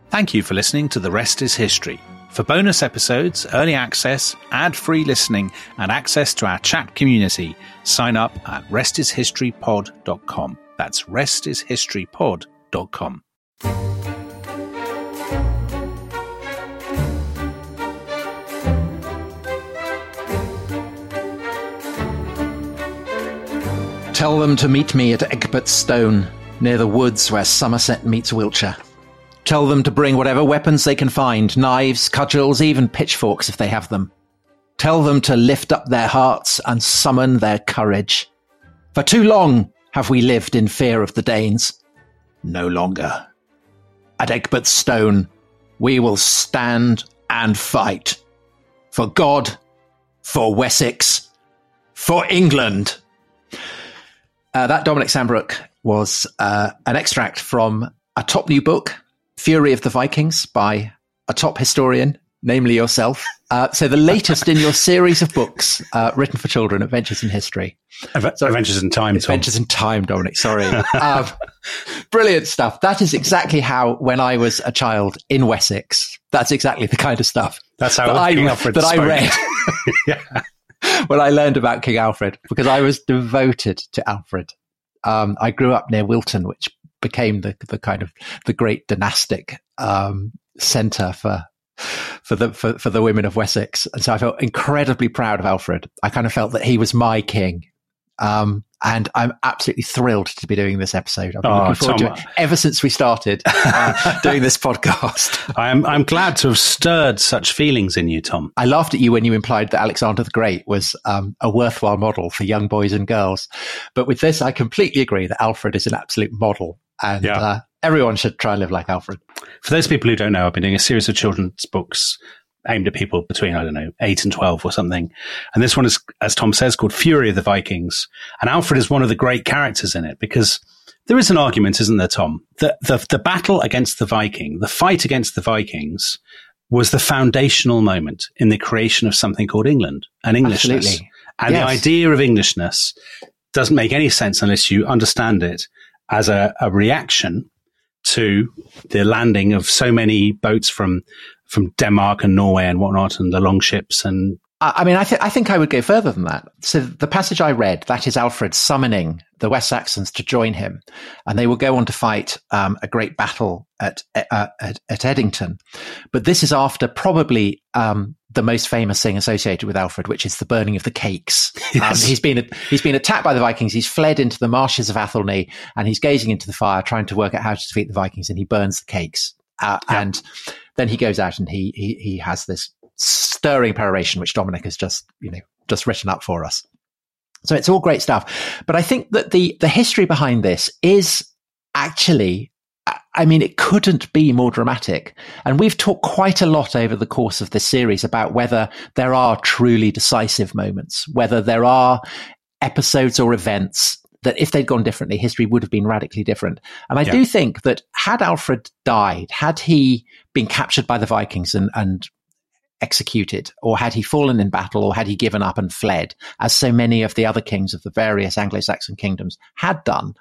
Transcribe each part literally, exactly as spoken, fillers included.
Thank you for listening to The Rest is History. For bonus episodes, early access, ad-free listening, and access to our chat community, sign up at rest is history pod dot com. That's rest is history pod dot com. Tell them to meet me at Egbert's Stone, near the woods where Somerset meets Wiltshire. Tell them to bring whatever weapons they can find, knives, cudgels, even pitchforks if they have them. Tell them to lift up their hearts and summon their courage. For too long have we lived in fear of the Danes. No longer. At Egbert's Stone, we will stand and fight. For God, for Wessex, for England. Uh, that, Dominic Sandbrook, was uh, an extract from a top new book, Fury of the Vikings, by a top historian, namely yourself. Uh, so the latest in your series of books uh, written for children, Adventures in History. Ad- Sorry, Adventures in Time, Tom. Adventures in Time, Dominic, sorry. um, brilliant stuff. That is exactly how, when I was a child in Wessex, that's exactly the kind of stuff that's how that, I, Alfred that I read. Yeah. When I learned about King Alfred, because I was devoted to Alfred. Um, I grew up near Wilton, which became the the kind of the great dynastic um, centre for for the for, for the women of Wessex, and so I felt incredibly proud of Alfred. I kind of felt that he was my king, um, and I'm absolutely thrilled to be doing this episode. I've been oh, looking forward Tom, to it ever since we started uh, doing this podcast. I'm I'm glad to have stirred such feelings in you, Tom. I laughed at you when you implied that Alexander the Great was um, a worthwhile model for young boys and girls, but with this, I completely agree that Alfred is an absolute model. And yeah. uh, everyone should try and live like Alfred. For those people who don't know, I've been doing a series of children's books aimed at people between, I don't know, eight and twelve or something. And this one is, as Tom says, called Fury of the Vikings. And Alfred is one of the great characters in it because there is an argument, isn't there, Tom, that the, the battle against the Viking, the fight against the Vikings, was the foundational moment in the creation of something called England and Englishness. Absolutely. And yes. The idea of Englishness doesn't make any sense unless you understand it as a, a reaction to the landing of so many boats from from Denmark and Norway and whatnot, and the longships. And I mean, I, th- I think I would go further than that. So the passage I read, that is Alfred summoning the West Saxons to join him, and they will go on to fight um, a great battle at, uh, at at Edington. But this is after probably um, the most famous thing associated with Alfred, which is the burning of the cakes. Yes. Um, he's been he's been attacked by the Vikings. He's fled into the marshes of Athelney, and he's gazing into the fire, trying to work out how to defeat the Vikings. And he burns the cakes, uh, yeah. and then he goes out and he he he has this stirring peroration, which Dominic has just you know just written up for us. So it's all great stuff. But I think that the the history behind this is actually, I mean, it couldn't be more dramatic. And we've talked quite a lot over the course of this series about whether there are truly decisive moments, whether there are episodes or events that if they'd gone differently, history would have been radically different. And I yeah. do think that had Alfred died, had he been captured by the Vikings and, and executed, or had he fallen in battle, or had he given up and fled, as so many of the other kings of the various Anglo-Saxon kingdoms had done,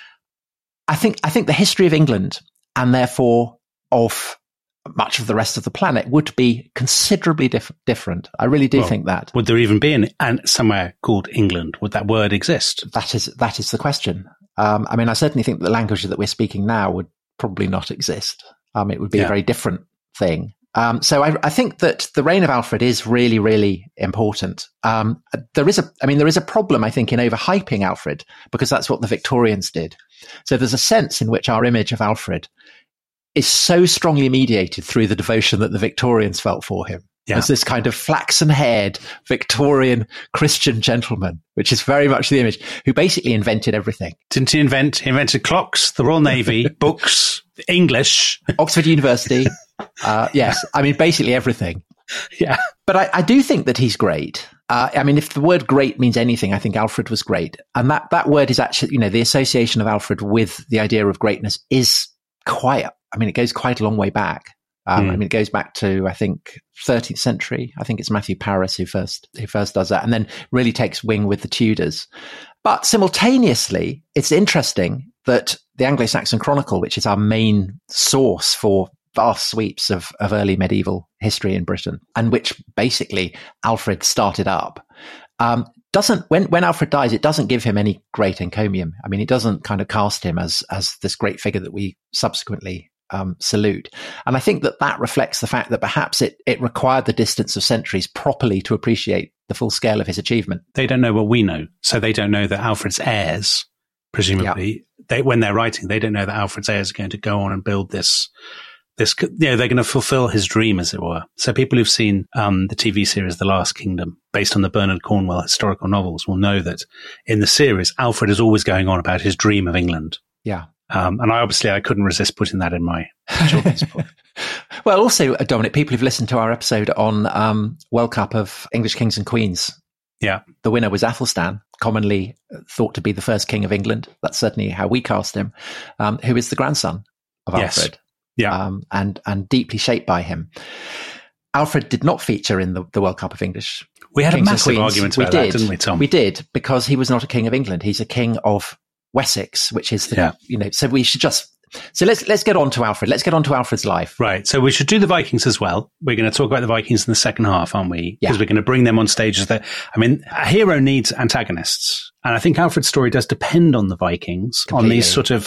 I think I think the history of England, and therefore of much of the rest of the planet, would be considerably diff- different. I really do well, think that. Would there even be an, an somewhere called England? Would that word exist? That is that is the question. Um, I mean, I certainly think that the language that we're speaking now would probably not exist. Um, it would be yeah. a very different thing. Um, so I, I think that the reign of Alfred is really, really important. Um, there is a, I mean, there is a problem, I think, in overhyping Alfred, because that's what the Victorians did. So there's a sense in which our image of Alfred is so strongly mediated through the devotion that the Victorians felt for him. Yeah. As this kind of flaxen-haired Victorian Christian gentleman, which is very much the image, who basically invented everything. Didn't he invent, he invented clocks, the Royal Navy, books, English. Oxford University. Uh, yes, I mean, basically everything. Yeah. But I, I do think that he's great. Uh, I mean, if the word great means anything, I think Alfred was great. And that, that word is actually, you know, the association of Alfred with the idea of greatness is quite, I mean, it goes quite a long way back. Um, mm. I mean, it goes back to, I think, thirteenth century. I think it's Matthew Paris who first who first does that, and then really takes wing with the Tudors. But simultaneously, it's interesting that the Anglo-Saxon Chronicle, which is our main source for vast sweeps of, of early medieval history in Britain, and which basically Alfred started up. Um, doesn't when when Alfred dies, it doesn't give him any great encomium. I mean, it doesn't kind of cast him as as this great figure that we subsequently um, salute. And I think that that reflects the fact that perhaps it it required the distance of centuries properly to appreciate the full scale of his achievement. They don't know what we know, so they don't know that Alfred's heirs, presumably, yeah. they when they're writing, they don't know that Alfred's heirs are going to go on and build this. This, you know, they're going to fulfill his dream, as it were. So people who've seen um, the T V series The Last Kingdom, based on the Bernard Cornwell historical novels, will know that in the series, Alfred is always going on about his dream of England. Yeah. Um, and I obviously, I couldn't resist putting that in my children's book. Well, also, Dominic, people who've listened to our episode on um, World Cup of English Kings and Queens. Yeah. The winner was Athelstan, commonly thought to be the first king of England. That's certainly how we cast him, um, who is the grandson of Yes. Alfred. Yeah. Um, and, and deeply shaped by him. Alfred did not feature in the, the World Cup of English. We had Kings a massive argument about we that, did. didn't we, Tom? We did, because he was not a king of England. He's a king of Wessex, which is the, yeah. you know, so we should just, so let's, let's get on to Alfred. Let's get on to Alfred's life. Right. So we should do the Vikings as well. We're going to talk about the Vikings in the second half, aren't we? Because yeah. we're going to bring them on stage as the, I mean, a hero needs antagonists. And I think Alfred's story does depend on the Vikings, Completely. on these sort of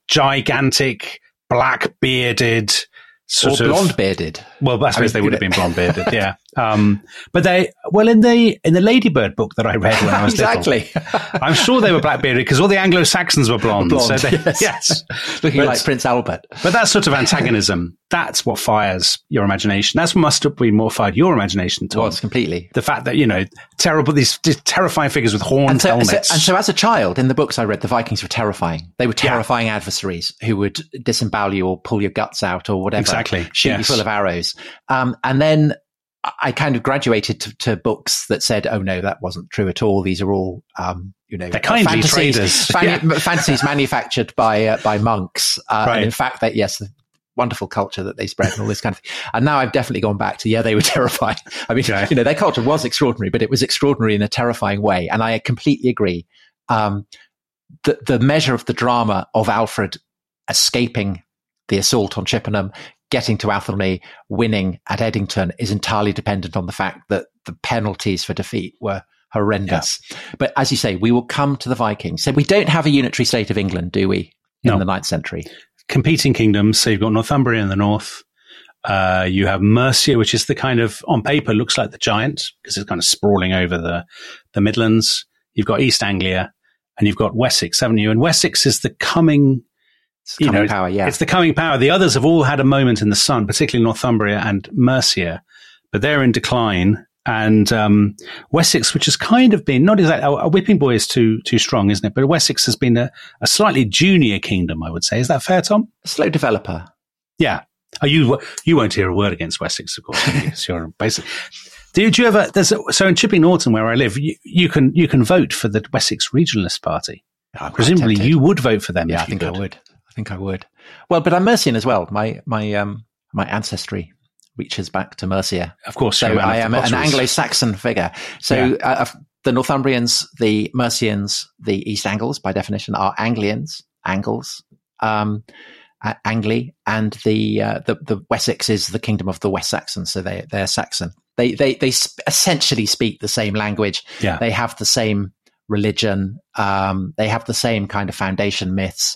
gigantic, black-bearded, Sort or of, blonde bearded. Well, I suppose I mean, they would have been blonde bearded, yeah. Um, but they, well, in the in the Ladybird book that I read when I was exactly. little, I'm sure they were black bearded because all the Anglo Saxons were blonde. blonde so they, yes, yes. looking but, like Prince Albert. But that sort of antagonism, that's what fires your imagination. That's what must have been more fired your imagination, Tom. Was completely the fact that you know terrible these, these terrifying figures with horns, and so, helmets, so, and so as a child in the books I read, the Vikings were terrifying. They were terrifying yeah. adversaries who would disembowel you or pull your guts out or whatever. Exactly. Shoot yes. you full of arrows. Um, and then I kind of graduated to, to books that said, "Oh no, that wasn't true at all. These are all, um, you know, they're kindly fantasies, traders, fan- yeah. fantasies manufactured by uh, by monks." Uh, right. And in fact, that yes, the wonderful culture that they spread and all this kind of thing. And now I've definitely gone back to yeah, they were terrifying. I mean, okay. you know, their culture was extraordinary, but it was extraordinary in a terrifying way. And I completely agree. Um, the the measure of the drama of Alfred escaping the assault on Chippenham, getting to Athelney, winning at Edington is entirely dependent on the fact that the penalties for defeat were horrendous. Yeah. But as you say, we will come to the Vikings. So we don't have a unitary state of England, do we, in no. the ninth century? Competing kingdoms. So you've got Northumbria in the north. Uh, you have Mercia, which is the kind of, on paper, looks like the giant because it's kind of sprawling over the, the Midlands. You've got East Anglia and you've got Wessex, haven't you? And Wessex is the coming... It's the you coming know, power, yeah. It's the coming power. The others have all had a moment in the sun, particularly Northumbria and Mercia, but they're in decline. And um, Wessex, which has kind of been, not exactly, a whipping boy is too too strong, isn't it? But Wessex has been a, a slightly junior kingdom, I would say. Is that fair, Tom? A slow developer. Yeah. Oh, you you won't hear a word against Wessex, of course, because you're basically. Did you ever? There's a, so in Chipping Norton, where I live, you, you can you can vote for the Wessex Regionalist Party. Oh, presumably, you would vote for them. Yeah, if I think you I would. I think I would. Well, but I'm Mercian as well. My my um my ancestry reaches back to Mercia. Of course, so I am an Anglo-Saxon figure. So yeah. uh, the Northumbrians, the Mercians, the East Angles, by definition, are Anglians, Angles, um, uh, Angli, and the, uh, the the Wessex is the kingdom of the West Saxons. So they they're Saxon. They they they sp- essentially speak the same language. Yeah. They have the same religion. Um, they have the same kind of foundation myths.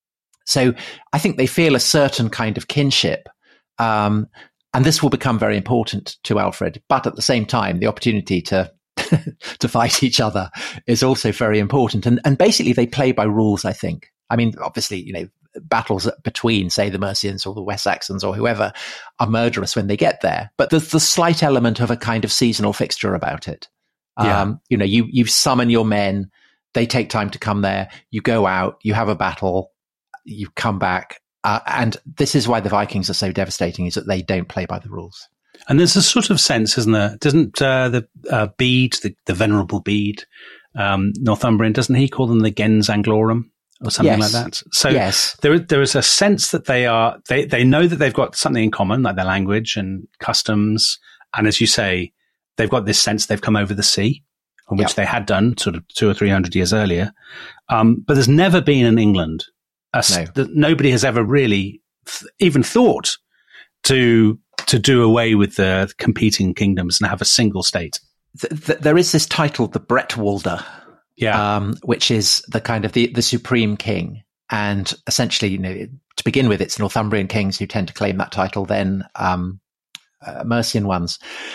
So I think they feel a certain kind of kinship. Um, and this will become very important to Alfred. But at the same time, the opportunity to to fight each other is also very important. And, and basically, they play by rules, I think. I mean, obviously, you know, battles between, say, the Mercians or the West Saxons or whoever are murderous when they get there. But there's the slight element of a kind of seasonal fixture about it. Yeah. Um, you know, you, you summon your men. They take time to come there. You go out. You have a battle. You come back. Uh, and this is why the Vikings are so devastating, is that they don't play by the rules. And there's a sort of sense, isn't there? Doesn't uh, the uh, Bede, the, the venerable Bede, um, Northumbrian, doesn't he call them the gens Anglorum or something yes. like that? So yes. there, there is a sense that they are, they, they know that they've got something in common, like their language and customs. And as you say, they've got this sense they've come over the sea, which yep. they had done sort of two or three hundred years earlier. Um, but there's never been in England. A, no. that nobody has ever really th- even thought to to do away with the competing kingdoms and have a single state. Th- th- there is this title, the Bretwalda, yeah, um, which is the kind of the, the supreme king. And essentially, you know, to begin with, it's Northumbrian kings who tend to claim that title, then um, uh, Mercian ones.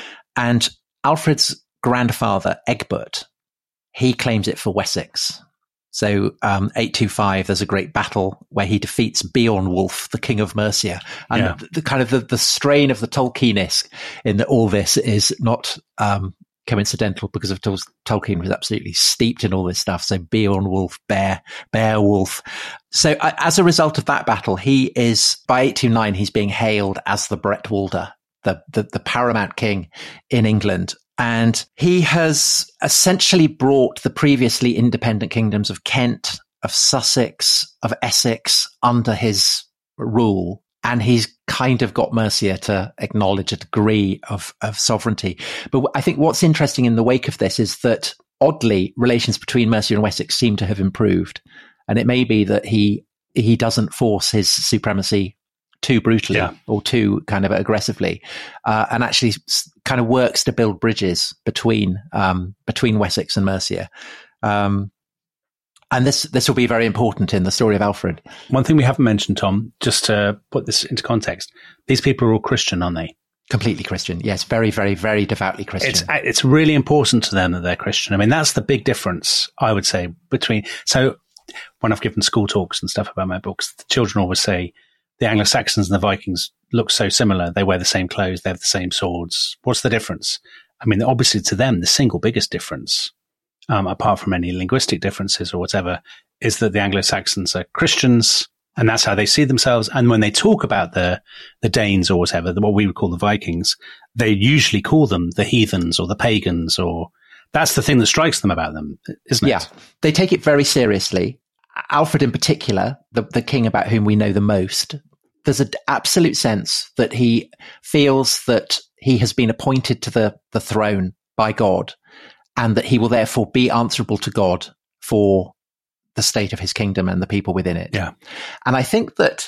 And Alfred's grandfather, Egbert, he claims it for Wessex. So um, eight twenty-five, there's a great battle where he defeats Beornwulf, the king of Mercia. And yeah. the, the kind of the, the strain of the Tolkienesque in the, all this is not um, coincidental, because of Tol- Tolkien was absolutely steeped in all this stuff. So Beornwulf, Bear, Beowulf. So uh, as a result of that battle, he is, by eight twenty-nine, he's being hailed as the Bretwalda, the, the, the paramount king in England. And he has essentially brought the previously independent kingdoms of Kent, of Sussex, of Essex under his rule. And he's kind of got Mercia to acknowledge a degree of, of sovereignty. But I think what's interesting in the wake of this is that, oddly, relations between Mercia and Wessex seem to have improved. And it may be that he he doesn't force his supremacy too brutally yeah. or too kind of aggressively, uh, and actually s- kind of works to build bridges between um, between Wessex and Mercia. Um, and this this will be very important in the story of Alfred. One thing we haven't mentioned, Tom, just to put this into context, these people are all Christian, aren't they? Completely Christian. Yes, very, very, very devoutly Christian. It's it's really important to them that they're Christian. I mean, that's the big difference, I would say, between... So when I've given school talks and stuff about my books, the children always say, the Anglo-Saxons and the Vikings look so similar. They wear the same clothes. They have the same swords. What's the difference? I mean, obviously to them, the single biggest difference, um, apart from any linguistic differences or whatever, is that the Anglo-Saxons are Christians, and that's how they see themselves. And when they talk about the the Danes or whatever, the, what we would call the Vikings, they usually call them the heathens or the pagans, or that's the thing that strikes them about them, isn't it? Yeah, they take it very seriously. Alfred in particular, the, the king about whom we know the most, there's an absolute sense that he feels that he has been appointed to the, the throne by God, and that he will therefore be answerable to God for the state of his kingdom and the people within it. Yeah. And I think that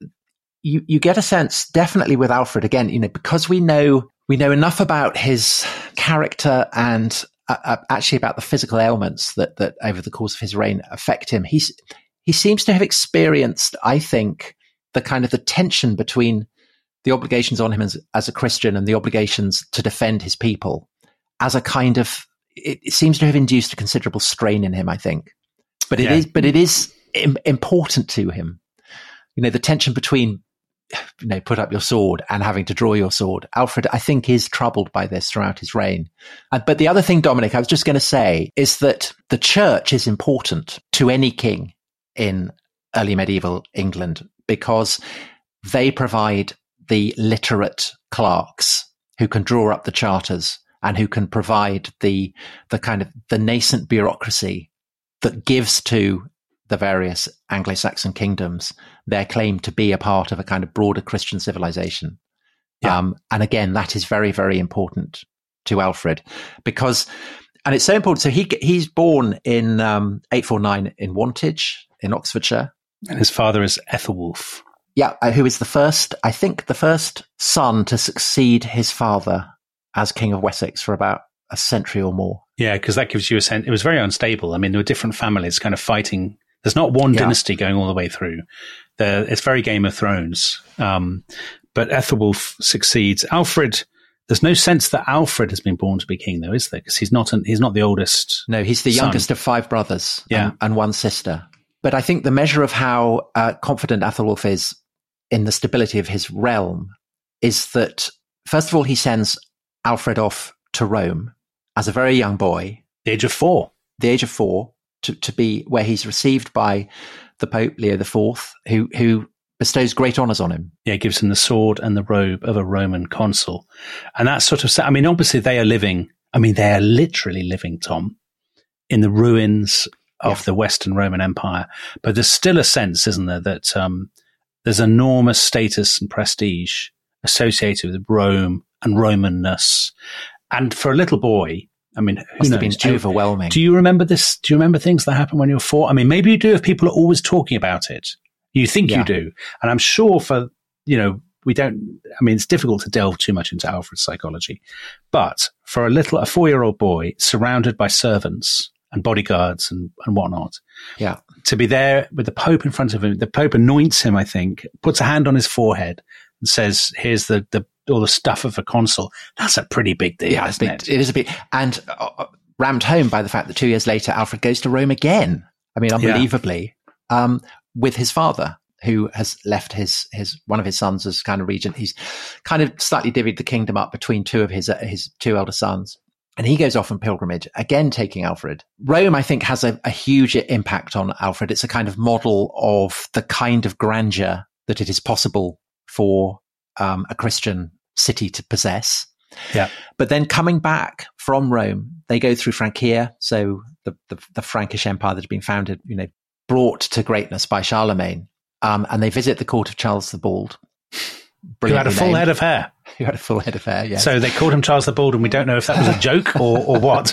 you, you get a sense definitely with Alfred, again, you know, because we know, we know enough about his character and Uh, actually about the physical ailments that, that over the course of his reign affect him. He's, he seems to have experienced, I think, the kind of the tension between the obligations on him as, as a Christian and the obligations to defend his people as a kind of, it, it seems to have induced a considerable strain in him, I think. But it yeah. is, but it is im- important to him. You know, the tension between, you know, put up your sword and having to draw your sword. Alfred, I think, is troubled by this throughout his reign. Uh, but the other thing, Dominic, I was just going to say is that the church is important to any king in early medieval England, because they provide the literate clerks who can draw up the charters and who can provide the the kind of the nascent bureaucracy that gives to the various Anglo-Saxon kingdoms their claim to be a part of a kind of broader Christian civilization. Yeah. Um, and again, that is very, very important to Alfred, because, and it's so important. So he he's born in um, eight forty-nine in Wantage in Oxfordshire. And his father is Ethelwulf. Yeah, who is the first, I think, the first son to succeed his father as King of Wessex for about a century or more. Yeah, because that gives you a sense. It was very unstable. I mean, there were different families kind of fighting. There's not one yeah. dynasty going all the way through. The, it's very Game of Thrones. Um, but Ethelwulf succeeds. Alfred, there's no sense that Alfred has been born to be king, though, is there? Because he's not an, he's not the oldest. No, he's the son. youngest of five brothers yeah. and, and one sister. But I think the measure of how uh, confident Ethelwulf is in the stability of his realm is that, first of all, he sends Alfred off to Rome as a very young boy. The age of four. The age of four. To, to be where he's received by the Pope Leo the Fourth, who who bestows great honours on him. Yeah, gives him the sword and the robe of a Roman consul. And that sort of, I mean, obviously they are living, I mean, they are literally living, Tom, in the ruins of yeah. the Western Roman Empire. But there's still a sense, isn't there, that um, there's enormous status and prestige associated with Rome and Romanness. And for a little boy, I mean, who must knows? have been do you, overwhelming. Do you remember this? Do you remember things that happened when you were four? I mean, maybe you do if people are always talking about it. You think yeah. you do. And I'm sure for, you know, we don't, I mean, it's difficult to delve too much into Alfred's psychology, but for a little, a four-year-old boy surrounded by servants and bodyguards and, and whatnot, yeah, to be there with the Pope in front of him, the Pope anoints him, I think, puts a hand on his forehead and says, here's the, the all the stuff of a consul. That's a pretty big deal, yeah, isn't big, it? It is a big, and uh, rammed home by the fact that two years later, Alfred goes to Rome again. I mean, unbelievably, yeah. um, with his father, who has left his, his, one of his sons as kind of regent. He's kind of slightly divvied the kingdom up between two of his, uh, his two elder sons. And he goes off on pilgrimage, again, taking Alfred. Rome, I think, has a, a huge impact on Alfred. It's a kind of model of the kind of grandeur that it is possible for um, a Christian city to possess. Yeah. But then coming back from Rome, they go through Francia. So the, the, the Frankish Empire that had been founded, you know, brought to greatness by Charlemagne. Um, and they visit the court of Charles the Bald. Who had a full named. head of hair. Who had a full head of hair, yeah. So they called him Charles the Bald, and we don't know if that was a joke or, or what.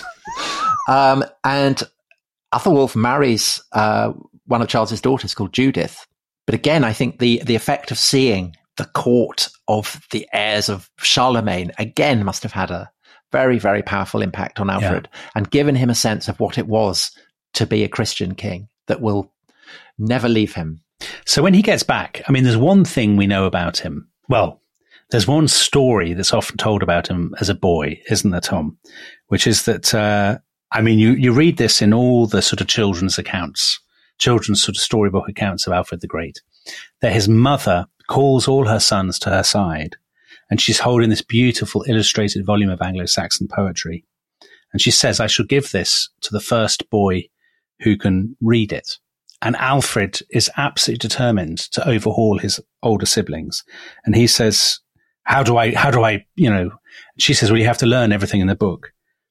Um, and Athelwulf marries uh, one of Charles's daughters called Judith. But again, I think the, the effect of seeing the court of the heirs of Charlemagne, again, must have had a very, very powerful impact on Alfred yeah. and given him a sense of what it was to be a Christian king that will never leave him. So when he gets back, I mean, there's one thing we know about him. Well, there's one story that's often told about him as a boy, isn't there, Tom? Which is that, uh, I mean, you, you read this in all the sort of children's accounts, children's sort of storybook accounts of Alfred the Great, that his mother calls all her sons to her side, and she's holding this beautiful illustrated volume of Anglo-Saxon poetry. And she says, I shall give this to the first boy who can read it. And Alfred is absolutely determined to overhaul his older siblings. And he says, how do I, how do I, you know, she says, well, you have to learn everything in the book.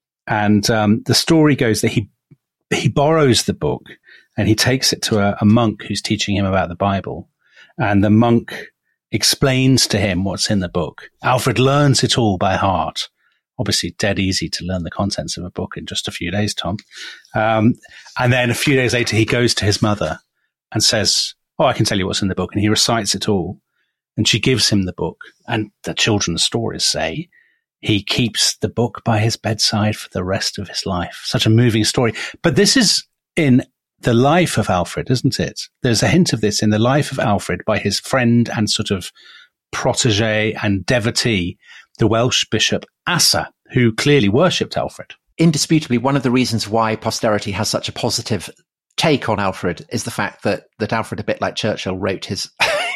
And um, the story goes that he, he borrows the book and he takes it to a, a monk who's teaching him about the Bible. And the monk explains to him what's in the book. Alfred learns it all by heart. Obviously, dead easy to learn the contents of a book in just a few days, Tom. Um, and then a few days later, he goes to his mother and says, oh, I can tell you what's in the book. And he recites it all. And she gives him the book. And the children's stories say he keeps the book by his bedside for the rest of his life. Such a moving story. But this is in the life of Alfred, isn't it? There's a hint of this in the life of Alfred by his friend and sort of protege and devotee, the Welsh bishop Asa, who clearly worshipped Alfred. Indisputably, one of the reasons why posterity has such a positive take on Alfred is the fact that, that Alfred, a bit like Churchill, wrote his,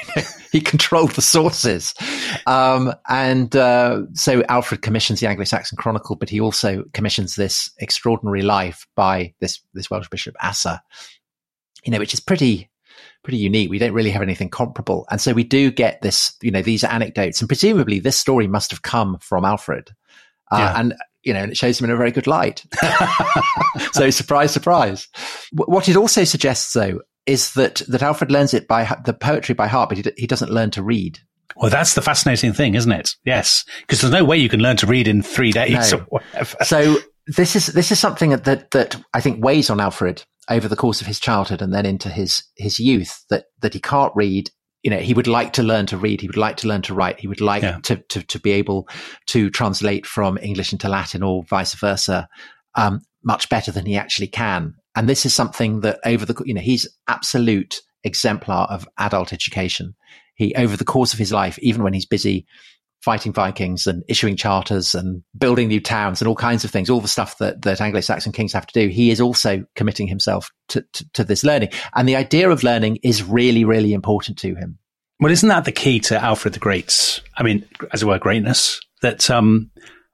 he controlled the sources. Um, and uh, so Alfred commissions the Anglo-Saxon Chronicle, but he also commissions this extraordinary life by this, this Welsh bishop Asa, you know, which is pretty... pretty unique. We don't really have anything comparable. And so we do get this, you know, these anecdotes, and presumably this story must have come from Alfred. Uh, yeah. And, you know, and it shows him in a very good light. So surprise, surprise. W- what it also suggests, though, is that, that Alfred learns it by the poetry by heart, but he, d- he doesn't learn to read. Well, that's the fascinating thing, isn't it? Yes. Because there's no way you can learn to read in three days no. or whatever. So this is, this is something that, that I think weighs on Alfred over the course of his childhood and then into his, his youth, that, that he can't read. You know, he would like to learn to read. He would like to learn to write. He would like yeah. to, to, to be able to translate from English into Latin or vice versa, um, much better than he actually can. And this is something that over the, you know, he's absolute exemplar of adult education. He, over the course of his life, even when he's busy fighting Vikings and issuing charters and building new towns and all kinds of things, all the stuff that, that Anglo-Saxon kings have to do, he is also committing himself to, to, to this learning. And the idea of learning is really, really important to him. Well, isn't that the key to Alfred the Great's, I mean, as it were, greatness? That, um,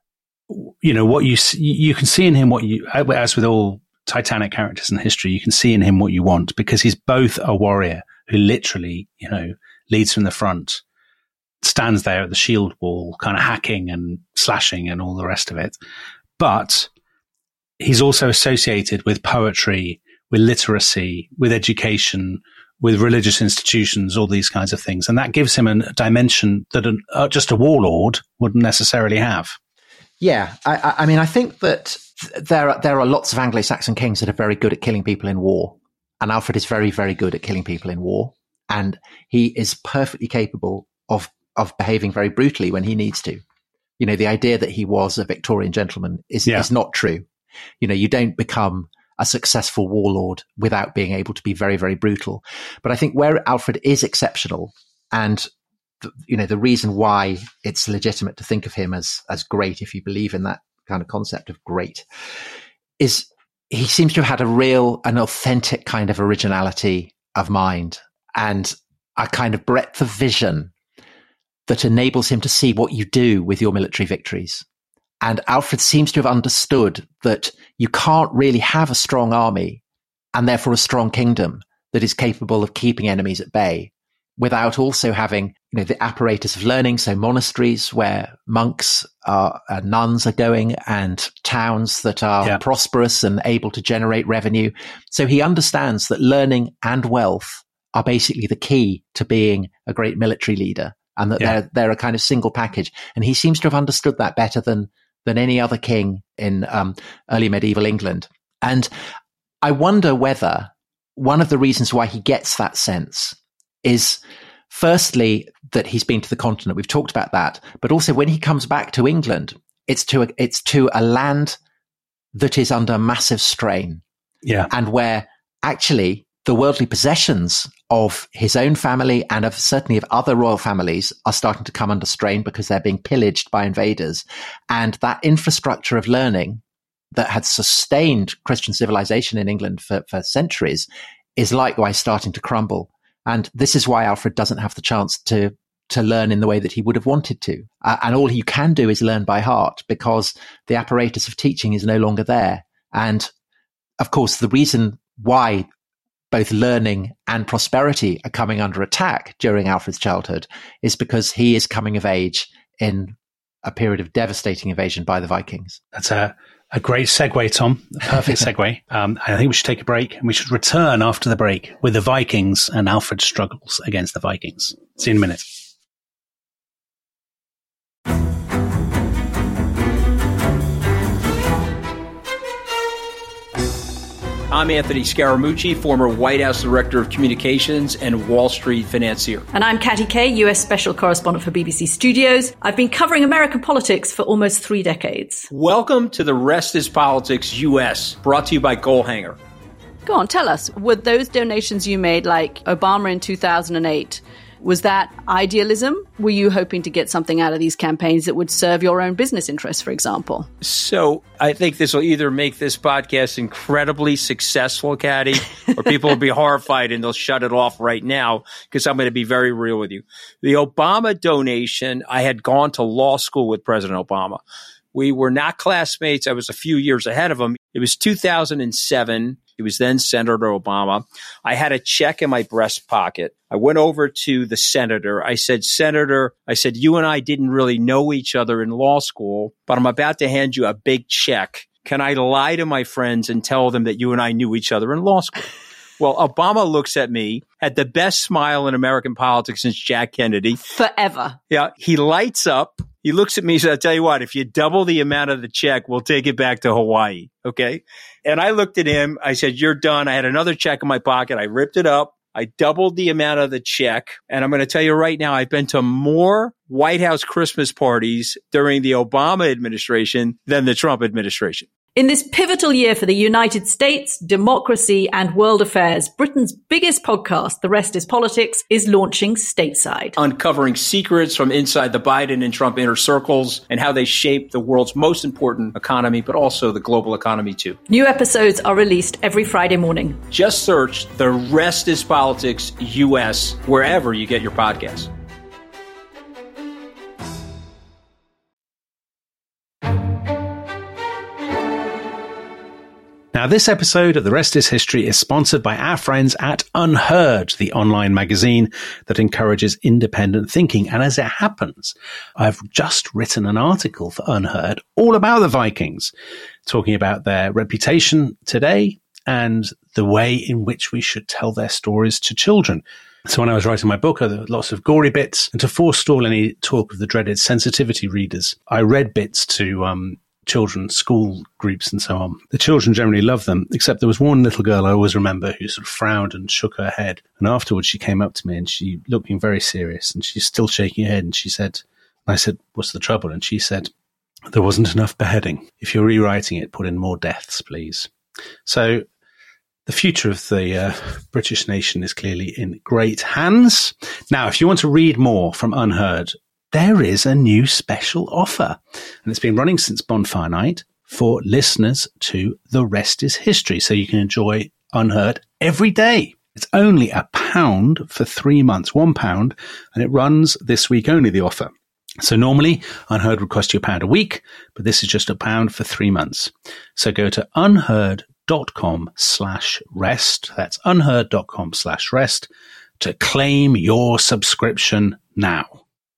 you know, what you see, you can see in him what you, as with all Titanic characters in history, you can see in him what you want, because he's both a warrior who literally, you know, leads from the front, stands there at the shield wall, kind of hacking and slashing and all the rest of it. But he's also associated with poetry, with literacy, with education, with religious institutions, all these kinds of things. And that gives him a dimension that an, uh, just a warlord wouldn't necessarily have. Yeah. I, I mean, I think that there are, there are lots of Anglo-Saxon kings that are very good at killing people in war. And Alfred is very, very good at killing people in war. And he is perfectly capable of of behaving very brutally when he needs to. You know, the idea that he was a Victorian gentleman is, yeah. is not true. You know, you don't become a successful warlord without being able to be very, very brutal. But I think where Alfred is exceptional, and th- you know, the reason why it's legitimate to think of him as as great, if you believe in that kind of concept of great, is he seems to have had a real, an authentic kind of originality of mind and a kind of breadth of vision that enables him to see what you do with your military victories. And Alfred seems to have understood that you can't really have a strong army and therefore a strong kingdom that is capable of keeping enemies at bay without also having, you know, the apparatus of learning. So monasteries where monks are, uh, nuns are going, and towns that are yeah. prosperous and able to generate revenue. So he understands that learning and wealth are basically the key to being a great military leader, and that yeah. they're, they're a kind of single package. And he seems to have understood that better than than any other king in um, early medieval England. And I wonder whether one of the reasons why he gets that sense is, firstly, that he's been to the continent. We've talked about that. But also when he comes back to England, it's to a, it's to a land that is under massive strain. Yeah. And where actually the worldly possessions of his own family and of certainly of other royal families are starting to come under strain because they're being pillaged by invaders. And that infrastructure of learning that had sustained Christian civilization in England for, for centuries is likewise starting to crumble. And this is why Alfred doesn't have the chance to to learn in the way that he would have wanted to. Uh, and all you can do is learn by heart, because the apparatus of teaching is no longer there. And of course, the reason why both learning and prosperity are coming under attack during Alfred's childhood is because he is coming of age in a period of devastating invasion by the Vikings. That's a, a great segue, Tom. A perfect segue. Um, I think we should take a break, and we should return after the break with the Vikings and Alfred's struggles against the Vikings. See you in a minute. I'm Anthony Scaramucci, former White House Director of Communications and Wall Street financier. And I'm Katty Kay, U S Special Correspondent for B B C Studios. I've been covering American politics for almost three decades. Welcome to The Rest is Politics U S, brought to you by Goalhanger. Go on, tell us, were those donations you made, like Obama in two thousand eight, was that idealism? Were you hoping to get something out of these campaigns that would serve your own business interests, for example? So I think this will either make this podcast incredibly successful, Katty, or people will be horrified and they'll shut it off right now, because I'm going to be very real with you. The Obama donation, I had gone to law school with President Obama. We were not classmates. I was a few years ahead of him. It was two thousand seven. He was then Senator Obama. I had a check in my breast pocket. I went over to the senator. I said, Senator, I said, you and I didn't really know each other in law school, but I'm about to hand you a big check. Can I lie to my friends and tell them that you and I knew each other in law school? Well, Obama looks at me, had the best smile in American politics since Jack Kennedy. Forever. Yeah. He lights up. He looks at me and says, I'll tell you what, if you double the amount of the check, we'll take it back to Hawaii. Okay. And I looked at him. I said, you're done. I had another check in my pocket. I ripped it up. I doubled the amount of the check. And I'm going to tell you right now, I've been to more White House Christmas parties during the Obama administration than the Trump administration. In this pivotal year for the United States, democracy, and world affairs, Britain's biggest podcast, The Rest is Politics, is launching stateside. Uncovering secrets from inside the Biden and Trump inner circles and how they shape the world's most important economy, but also the global economy too. New episodes are released every Friday morning. Just search The Rest is Politics U S wherever you get your podcasts. Now, this episode of The Rest is History is sponsored by our friends at Unheard, the online magazine that encourages independent thinking. And as it happens, I've just written an article for Unheard all about the Vikings, talking about their reputation today and the way in which we should tell their stories to children. So when I was writing my book, there were lots of gory bits. And to forestall any talk of the dreaded sensitivity readers, I read bits to um children, school groups and so on. The children generally love them, except there was one little girl I always remember who sort of frowned and shook her head. And afterwards she came up to me and she looking very serious and she's still shaking her head. And she said, and I said, what's the trouble? And she said, there wasn't enough beheading. If you're rewriting it, put in more deaths, please. So the future of the uh, British nation is clearly in great hands. Now, if you want to read more from Unheard, there is a new special offer, and it's been running since Bonfire Night for listeners to The Rest is History. So you can enjoy Unheard every day. It's only a pound for three months, one pound, and it runs this week only, the offer. So normally Unheard would cost you a pound a week, but this is just a pound for three months. So go to unheard.com slash rest. That's unheard.com slash rest to claim your subscription now.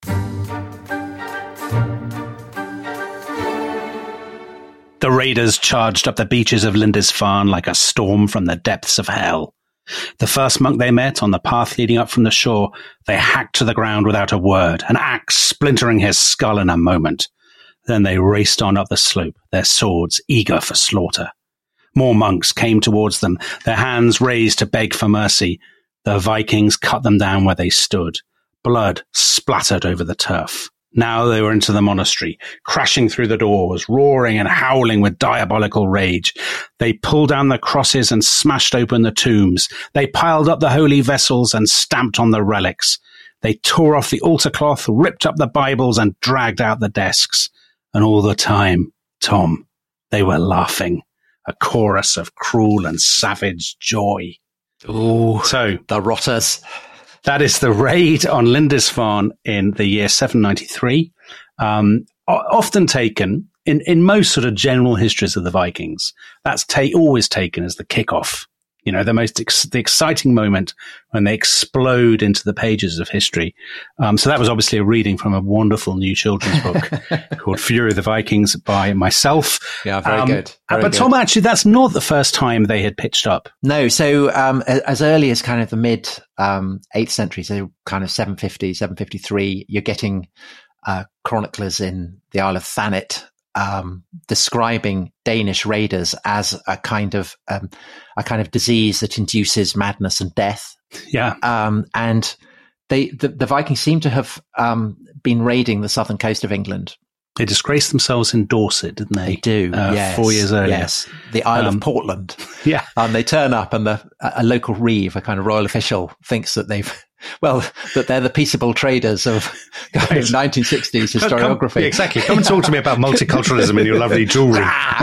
The raiders charged up the beaches of Lindisfarne like a storm from the depths of hell. The first monk they met on the path leading up from the shore, they hacked to the ground without a word, an axe splintering his skull in a moment. Then they raced on up the slope, their swords eager for slaughter. More monks came towards them, their hands raised to beg for mercy. The Vikings cut them down where they stood. Blood splattered over the turf. Now they were into the monastery, crashing through the doors, roaring and howling with diabolical rage. They pulled down the crosses and smashed open the tombs. They piled up the holy vessels and stamped on the relics. They tore off the altar cloth, ripped up the Bibles, and dragged out the desks. And all the time, Tom, they were laughing, a chorus of cruel and savage joy. Ooh, so the rotters. That is the raid on Lindisfarne in the year seven ninety-three, um, often taken in, in most sort of general histories of the Vikings. That's ta- always taken as the kickoff, you know, the most ex- the exciting moment when they explode into the pages of history. Um, so that was obviously a reading from a wonderful new children's book called Fury of the Vikings by myself. Yeah, very um, good. Very but good. Tom, actually, that's not the first time they had pitched up. No, so um, as early as kind of the mid um, eighth century, so kind of seven fifty, seven fifty-three, you're getting uh, chroniclers in the Isle of Thanet um, describing Danish raiders as a kind of um, a kind of disease that induces madness and death. Yeah, um, and they the, the Vikings seem to have um, been raiding the southern coast of England. They disgraced themselves in Dorset, didn't they? They do, uh, yes. Four years earlier. Yes, the Isle um, of Portland. Yeah. And they turn up and the, a local reeve, a kind of royal official, thinks that they've, well, that they're the peaceable traders of kind of nineteen sixties historiography. Come, exactly. Come and talk to me about multiculturalism in your lovely jewellery.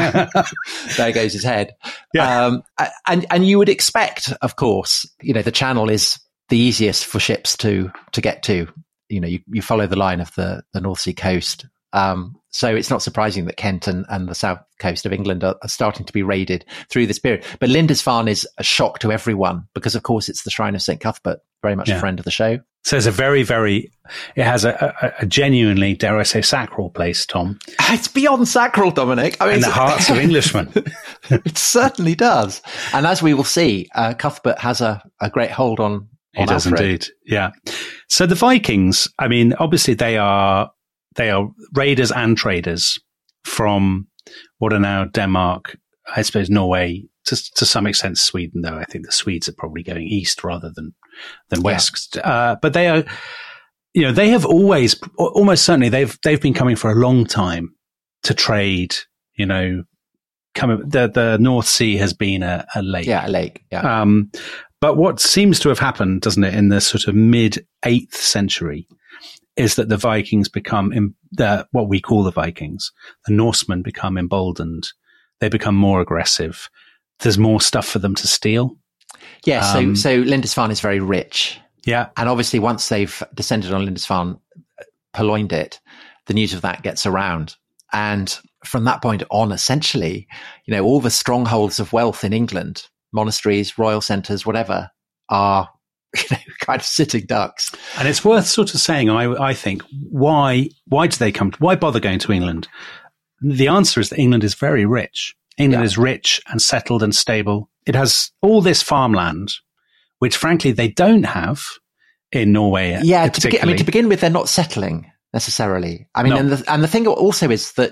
There goes his head. Yeah. Um, and, and you would expect, of course, you know, the channel is the easiest for ships to, to get to. You know, you, you follow the line of the, the North Sea coast. Um, so it's not surprising that Kent and, and the south coast of England are, are starting to be raided through this period. But Lindisfarne is a shock to everyone because, of course, it's the shrine of Saint Cuthbert, very much yeah. a friend of the show. So it's a very, very, it has a, a, a genuinely, dare I say, sacral place, Tom. It's beyond sacral, Dominic. I mean, in the hearts of Englishmen. It certainly does. And as we will see, uh, Cuthbert has a, a great hold on, on He does Alfred. indeed, yeah. So the Vikings, I mean, obviously they are... They are raiders and traders from what are now Denmark, I suppose Norway, to, to some extent Sweden, though I think the Swedes are probably going east rather than, than west. Yeah. Uh, but they are, you know, they have always, almost certainly they've, they've been coming for a long time to trade, you know, coming, the, the North Sea has been a, a lake. Yeah, a lake. Yeah. Um, but what seems to have happened, doesn't it, in the sort of mid eighth century, is that the Vikings become, in, the, what we call the Vikings, the Norsemen become emboldened. They become more aggressive. There's more stuff for them to steal. Yeah, so, um, so Lindisfarne is very rich. Yeah. And obviously once they've descended on Lindisfarne, purloined it, the news of that gets around. And from that point on, essentially, you know, all the strongholds of wealth in England, monasteries, royal centres, whatever, are you know, kind of sitting ducks. And it's worth sort of saying, I, I think, why, why do they come, to, why bother going to England? The answer is that England is very rich. England yeah. is rich and settled and stable. It has all this farmland, which frankly they don't have in Norway. Yeah, to begin, I mean, to begin with, they're not settling necessarily. I mean, no. and, the, and the thing also is that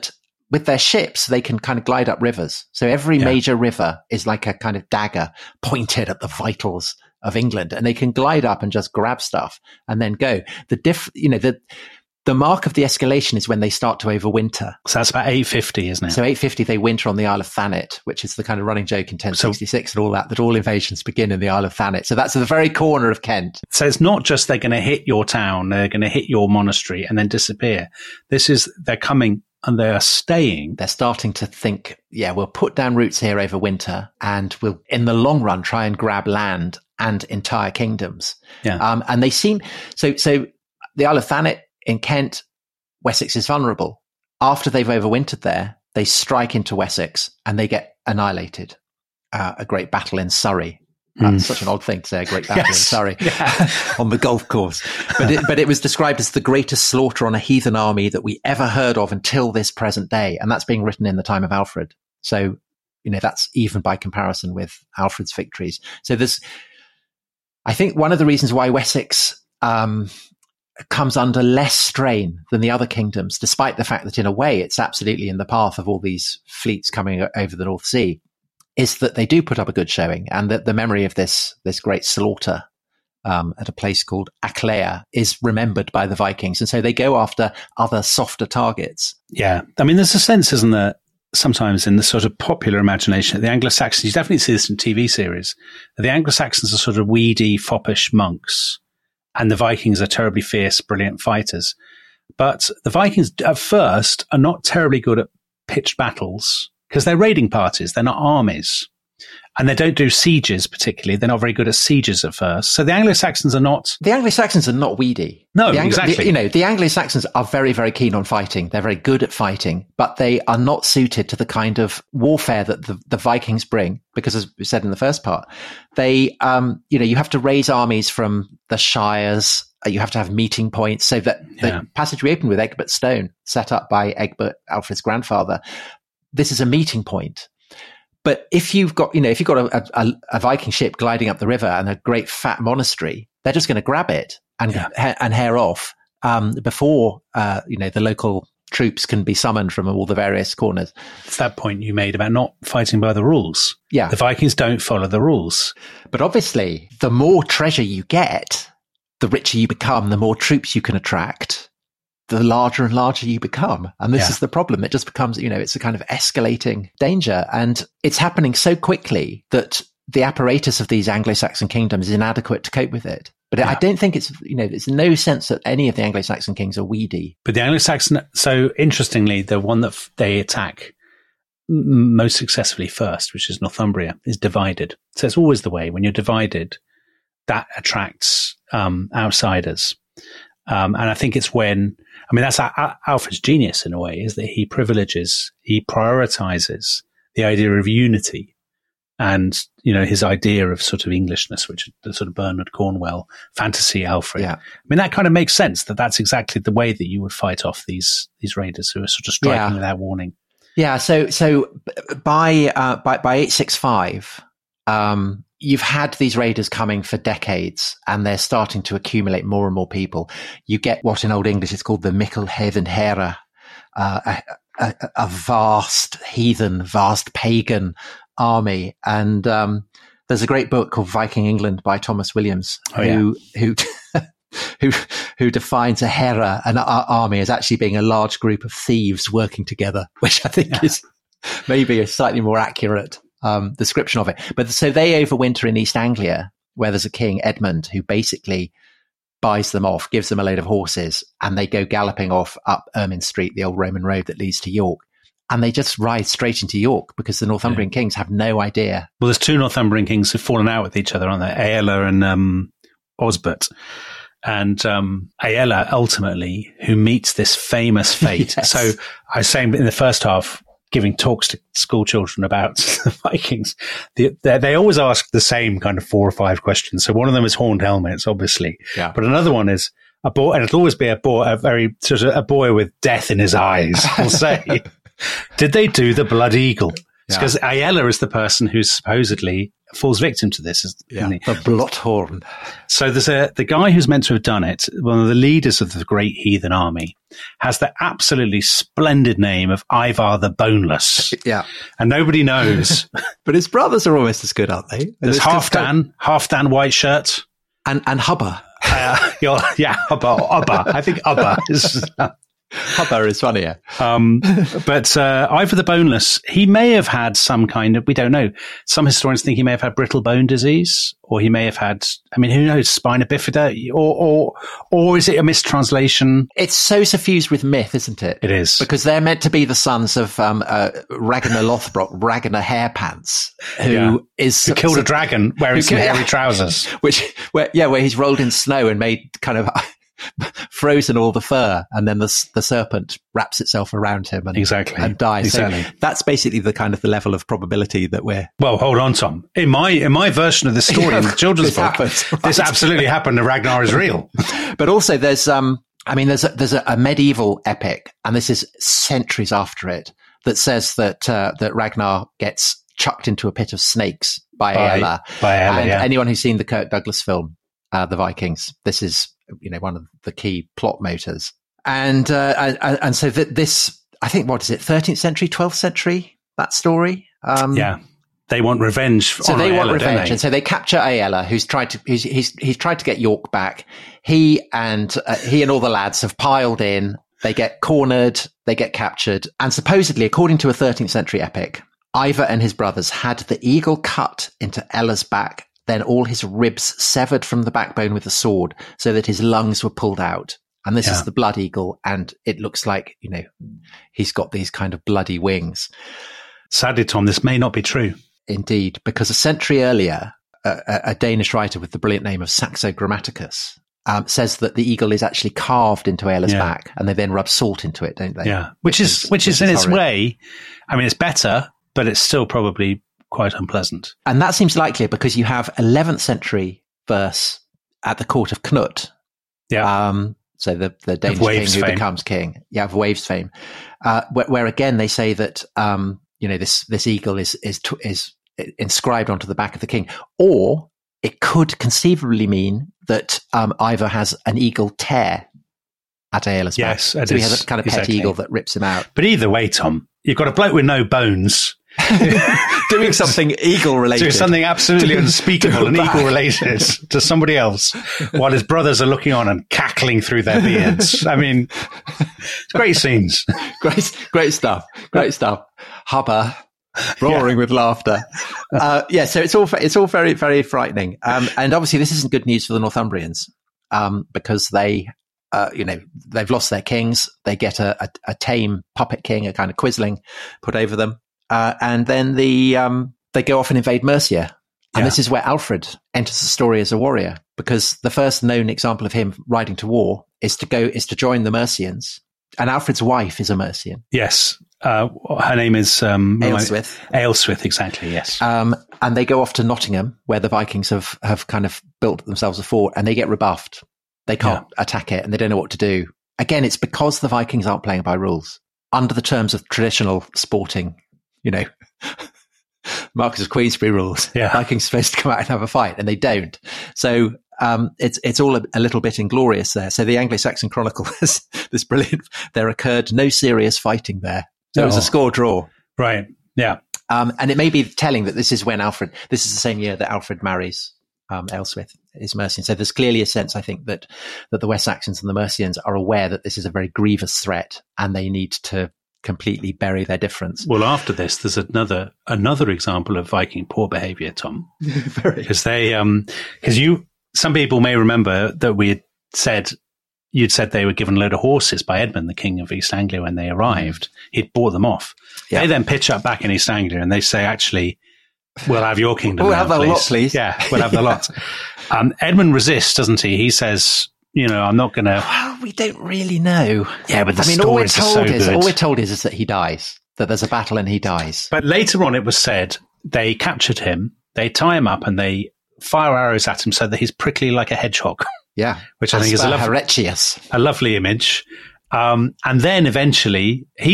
with their ships, they can kind of glide up rivers. So every yeah. major river is like a kind of dagger pointed at the vitals of England, and they can glide up and just grab stuff and then go. The diff, you know, the, the mark of the escalation is when they start to overwinter. So that's about eight fifty, isn't it? So eight fifty, they winter on the Isle of Thanet, which is the kind of running joke in ten sixty-six so, and all that, that all invasions begin in the Isle of Thanet. So that's at the very corner of Kent. So it's not just they're going to hit your town, they're going to hit your monastery and then disappear. This is, they're coming and they are staying. They're starting to think, yeah, we'll put down roots here over winter and we'll, in the long run, try and grab land and entire kingdoms. Yeah. Um, and they seem, so, so the Isle of Thanet in Kent, Wessex is vulnerable. After they've overwintered there, they strike into Wessex and they get annihilated. Uh, a great battle in Surrey. Mm. That's such an odd thing to say, a great battle yes. in Surrey yeah. on the golf course. But it, but it was described as the greatest slaughter on a heathen army that we ever heard of until this present day. And that's being written in the time of Alfred. So, you know, that's even by comparison with Alfred's victories. So there's, I think one of the reasons why Wessex, um, comes under less strain than the other kingdoms, despite the fact that in a way it's absolutely in the path of all these fleets coming over the North Sea, is that they do put up a good showing, and that the memory of this this great slaughter um, at a place called Aclea is remembered by the Vikings, and so they go after other softer targets. Yeah, I mean, there's a sense, isn't there, sometimes in the sort of popular imagination, the Anglo-Saxons, you definitely see this in T V series, the Anglo-Saxons are sort of weedy, foppish monks, and the Vikings are terribly fierce, brilliant fighters. But the Vikings at first are not terribly good at pitched battles, because they're raiding parties, they're not armies. And they don't do sieges particularly. They're not very good at sieges at first. So the Anglo-Saxons are not... The Anglo-Saxons are not weedy. No, the Anglo- exactly. The, you know, the Anglo-Saxons are very, very keen on fighting. They're very good at fighting, but they are not suited to the kind of warfare that the, the Vikings bring. Because as we said in the first part, they, um, you know, you have to raise armies from the shires. You have to have meeting points. So that the yeah. passage we opened with Egbert Stone, set up by Egbert, Alfred's grandfather, this is a meeting point. But if you've got, you know, if you've got a, a, a Viking ship gliding up the river and a great fat monastery, they're just going to grab it and yeah. ha- and hair off um, before, uh, you know, the local troops can be summoned from all the various corners. It's that point you made about not fighting by the rules. Yeah. The Vikings don't follow the rules. But obviously, the more treasure you get, the richer you become, the more troops you can attract, the larger and larger you become. And this yeah. is the problem. It just becomes, you know, it's a kind of escalating danger. And it's happening so quickly that the apparatus of these Anglo-Saxon kingdoms is inadequate to cope with it. But yeah. I don't think it's, you know, there's no sense that any of the Anglo-Saxon kings are weedy. But the Anglo-Saxon, so interestingly, the one that f- they attack most successfully first, which is Northumbria, is divided. So it's always the way. When you're divided, that attracts um, outsiders. Um, and I think it's when, I mean, that's Al- Alfred's genius in a way, is that he privileges, he prioritizes the idea of unity and, you know, his idea of sort of Englishness, which is the sort of Bernard Cornwell fantasy Alfred. Yeah. I mean, that kind of makes sense that that's exactly the way that you would fight off these, these raiders who are sort of striking yeah. without warning. Yeah. So, so by, uh, by, by eight sixty-five, um, you've had these raiders coming for decades and they're starting to accumulate more and more people. You get what in Old English is called the Mikkelheathen Hera, uh, a, a, a vast heathen, vast pagan army. And um, there's a great book called Viking England by Thomas Williams, oh, who, yeah. who, who, who defines a Hera, an uh, army, as actually being a large group of thieves working together, which I think yeah. is maybe a slightly more accurate Um, description of it. But so they overwinter in East Anglia, where there's a king, Edmund, who basically buys them off, gives them a load of horses, and they go galloping off up Ermine Street, the old Roman road that leads to York. And they just ride straight into York because the Northumbrian yeah. kings have no idea. Well, there's two Northumbrian kings who've fallen out with each other, aren't there? Aella and um, Osbert. And um, Aella, ultimately, who meets this famous fate. yes. So I was saying in the first half, giving talks to school children about the Vikings, the, they, they always ask the same kind of four or five questions. So one of them is horned helmets, obviously. Yeah. But another one is a boy, and it'll always be a boy, a very sort of a boy with death in his eyes will say, did they do the Blood Eagle? Because yeah. Aella is the person who's supposedly falls victim to this. Yeah, the Bloodhorn. So there's a the guy who's meant to have done it, one of the leaders of the great heathen army, has the absolutely splendid name of Ivar the Boneless. Yeah. And nobody knows. But his brothers are almost as good, aren't they? And there's Halfdan, Halfdan White Shirt. And, and Hubba. Uh, yeah, Hubba, Hubba. I think Hubba is... Uh, Hubba is funnier. Um, but uh, Ivar the Boneless, he may have had some kind of, we don't know. Some historians think he may have had brittle bone disease, or he may have had, I mean, who knows, spina bifida, or or or is it a mistranslation? It's so suffused with myth, isn't it? It is. Because they're meant to be the sons of um, uh, Ragnar Lothbrok, Ragnar Hairpants, who yeah. is... Who killed a dragon wearing some hairy yeah. trousers. Which, where, yeah, where he's rolled in snow and made kind of... frozen all the fur, and then the the serpent wraps itself around him and exactly and dies. Exactly. So that's basically the kind of the level of probability that we're. Well, hold on, Tom. In my in my version of the story yeah, in the children's this book, happens, right? This absolutely happened, and Ragnar is real. But also, there's um, I mean, there's a, there's a, a medieval epic, and this is centuries after it, that says that uh, that Ragnar gets chucked into a pit of snakes by Aella. By Aella, and yeah. anyone who's seen the Kirk Douglas film, uh, The Vikings, this is. You know, one of the key plot motors. And, uh, and, and so th- this, I think, what is it, thirteenth century, twelfth century, that story? Um, yeah. They want revenge. So on they Aella, want revenge. they? And so they capture Aella, who's tried to, he's, he's, he's tried to get York back. He and, uh, he and all the lads have piled in. They get cornered. They get captured. And supposedly, according to a thirteenth century epic, Ivar and his brothers had the eagle cut into Ella's back, then all his ribs severed from the backbone with a sword so that his lungs were pulled out. And this yeah. is the blood eagle. And it looks like, you know, he's got these kind of bloody wings. Sadly, Tom, this may not be true. Indeed, because a century earlier, a, a Danish writer with the brilliant name of Saxo Grammaticus um, says that the eagle is actually carved into Aella's yeah. back, and they then rub salt into it, don't they? Yeah, which, which is, which is, which is in its horrid. way, I mean, it's better, but it's still probably quite unpleasant. And that seems likelier because you have eleventh century verse at the court of Knut. Yeah. Um, so the, the Danish king who fame. becomes king. Yeah, of Waves fame. Uh, where, where again, they say that, um, you know, this, this eagle is, is, is inscribed onto the back of the king. Or it could conceivably mean that, um, Ivar has an eagle tear at Aella's yes, back. So he has a kind of pet exactly. eagle that rips him out. But either way, Tom, you've got a bloke with no bones doing something eagle related, doing something absolutely unspeakable and eagle related to somebody else, while his brothers are looking on and cackling through their beards. I mean, it's great scenes, great, great stuff, great stuff. Hubba, roaring yeah. with laughter. Uh, yeah, so it's all it's all very very frightening, um, and obviously this isn't good news for the Northumbrians um, because they. Uh, you know, they've lost their kings. They get a, a, a tame puppet king, a kind of quisling, put over them. Uh, and then the um, they go off and invade Mercia. And yeah. this is where Alfred enters the story as a warrior, because the first known example of him riding to war is to go is to join the Mercians. And Alfred's wife is a Mercian. Yes. Uh, her name is um, Aelswith. Aelswith, exactly, yes. Um, and they go off to Nottingham, where the Vikings have, have kind of built themselves a fort, and they get rebuffed. They can't yeah. attack it, and they don't know what to do. Again, it's because the Vikings aren't playing by rules. Under the terms of traditional sporting, you know, Marquess of Queensberry rules, yeah. Vikings are supposed to come out and have a fight, and they don't. So um, it's it's all a, a little bit inglorious there. So the Anglo-Saxon Chronicle has this brilliant, there occurred no serious fighting there. So oh. it was a score draw. Right, yeah. Um, and it may be telling that this is when Alfred, this is the same year that Alfred marries Um, Aelswith, is Mercian. So there's clearly a sense, I think, that that the West Saxons and the Mercians are aware that this is a very grievous threat, and they need to completely bury their difference. Well, after this, there's another another example of Viking poor behaviour, Tom. Very, because they, um, because you, some people may remember that we had said you'd said they were given a load of horses by Edmund, the king of East Anglia, when they arrived. He'd bought them off. Yeah. They then pitch up back in East Anglia, and they say, actually, we'll have your kingdom. We'll now, have the please. lot, please. Yeah, we'll have the lot. Um, Edmund resists, doesn't he? He says, you know, I'm not going to. Well, we don't really know. Yeah, but the I mean, all we're stories told are so is good. all we're told is, is that he dies. That there's a battle and he dies. But later on, it was said they captured him, they tie him up, and they fire arrows at him so that he's prickly like a hedgehog. Yeah, which I think is a lovely, Heretius. a lovely image. Um, and then eventually, he's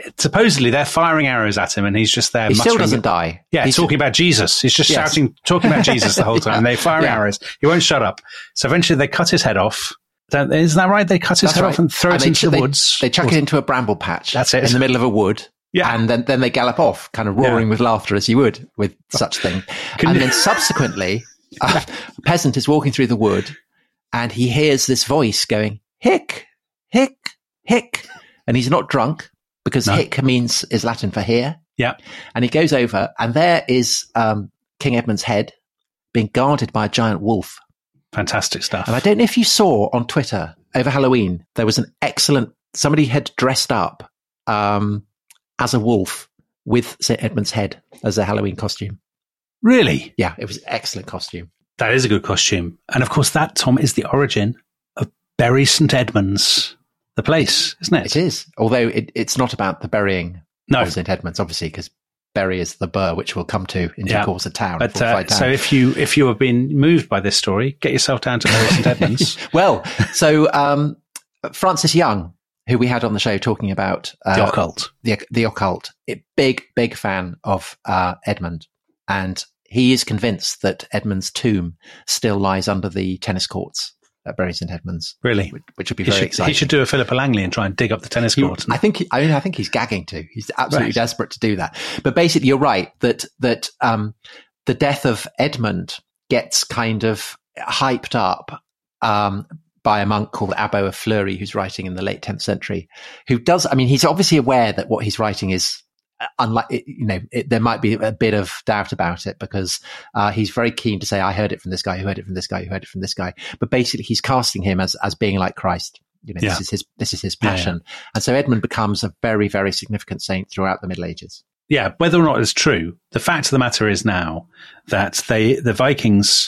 supposedly they're firing arrows at him and he's just there. He still doesn't it. die. Yeah, he's talking about Jesus. He's just yes. shouting, talking about Jesus the whole time. They fire yeah. arrows. He won't shut up. So eventually they cut his head off. Don't, isn't that right? They cut his That's head right. off and throw and it into they, the woods. They chuck or, it into a bramble patch. That's it. In the middle of a wood. Yeah. And then, then they gallop off, kind of roaring yeah. with laughter as you would with such thing. Can and you- then subsequently, a peasant is walking through the wood and he hears this voice going, hick, hick, hick. And he's not drunk because no. hick means is Latin for here. Yeah. And he goes over and there is um, King Edmund's head being guarded by a giant wolf. Fantastic stuff. And I don't know if you saw on Twitter over Halloween, there was an excellent, somebody had dressed up um, as a wolf with Saint Edmund's head as a Halloween costume. Really? Yeah, it was an excellent costume. That is a good costume. And of course, that, Tom, is the origin of Bury Saint Edmunds, the place, isn't it? It is. Although it, it's not about the burying no. of Saint Edmunds, obviously, because Bury is the burh, which we'll come to in due yeah. course, a town. But uh, town. So if you if you have been moved by this story, get yourself down to Bury Saint Edmunds. Well, so um, Francis Young, who we had on the show talking about uh, the occult, the the occult, a big big fan of uh, Edmund, and he is convinced that Edmund's tomb still lies under the tennis courts at Bury Saint Edmunds. Really, which, which would be he very should, exciting. He should do a Philippa Langley and try and dig up the tennis court. I think. I mean, I think he's gagging to. He's absolutely right. desperate to do that. But basically, you're right that that um, the death of Edmund gets kind of hyped up um, by a monk called Abbo of Fleury, who's writing in the late tenth century. Who does? I mean, he's obviously aware that what he's writing is. Unlike, you know, it, there might be a bit of doubt about it because uh, he's very keen to say, I heard it from this guy, who heard it from this guy, who heard it from this guy. But basically, he's casting him as as being like Christ. You know, yeah. this is his this is his passion, yeah, yeah. and so Edmund becomes a very very significant saint throughout the Middle Ages. Yeah, whether or not it's true, the fact of the matter is now that they the Vikings,